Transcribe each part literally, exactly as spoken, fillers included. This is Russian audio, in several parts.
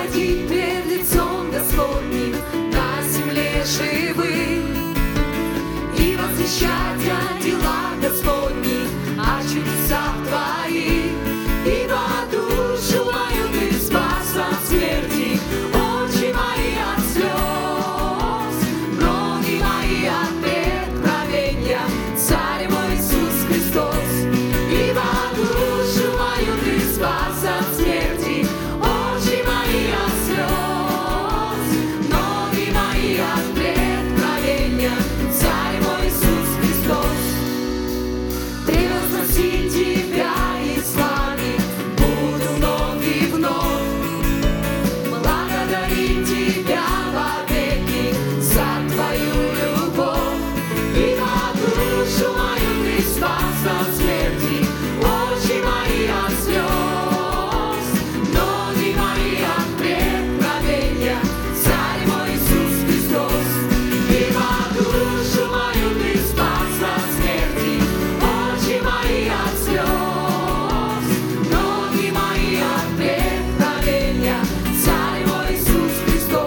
ходить пред лицом Господним на земле живых и возвещать о делах Господних, о чудесах Твоих. Ибо душу мою Ты спас от смерти, очи мои от слез, ноги мои от преткновения, Царь мой Иисус Христос. Ибо душу мою Ты спас от смерти, очи мои от слез, ноги мои от преткновения, Царь мой Иисус Христос. Превозносить Тебя и славить буду вновь и вновь, благодарить Тебя вовеки за Твою любовь. Ибо душу мою Ты спас от смерти, очи мои от слез, ноги мои от преткновения, Царь мой Иисус Христос. Ибо душу мою Ты спас от смерти, очи мои от слез, ноги мои от преткновения, Царь мой Иисус Христос.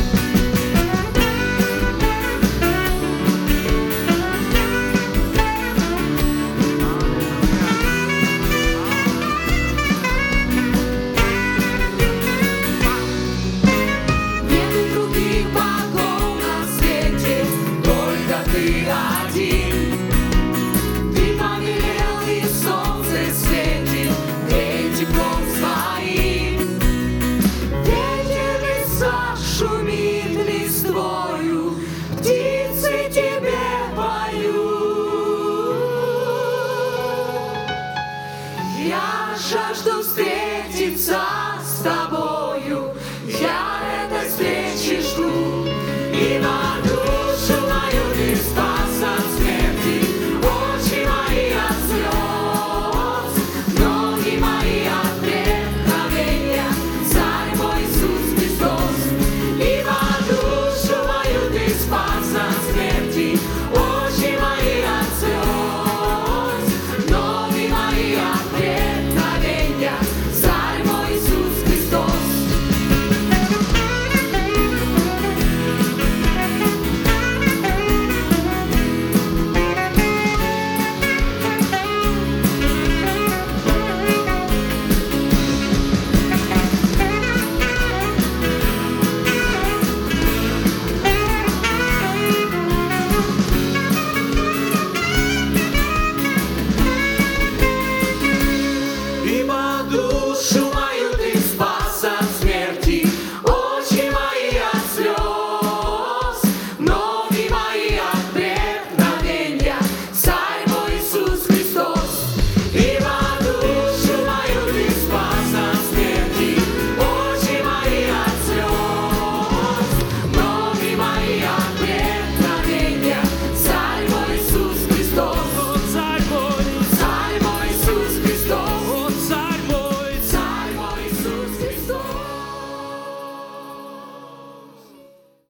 Нет других богов на свете, только Ты один. Ты повелел, и солнце светит, грей теплом своим. Ветер леса шумит листвою, птицы Тебе поют. Я жажду встретиться с Тобою, я этой встречи жду. Ибо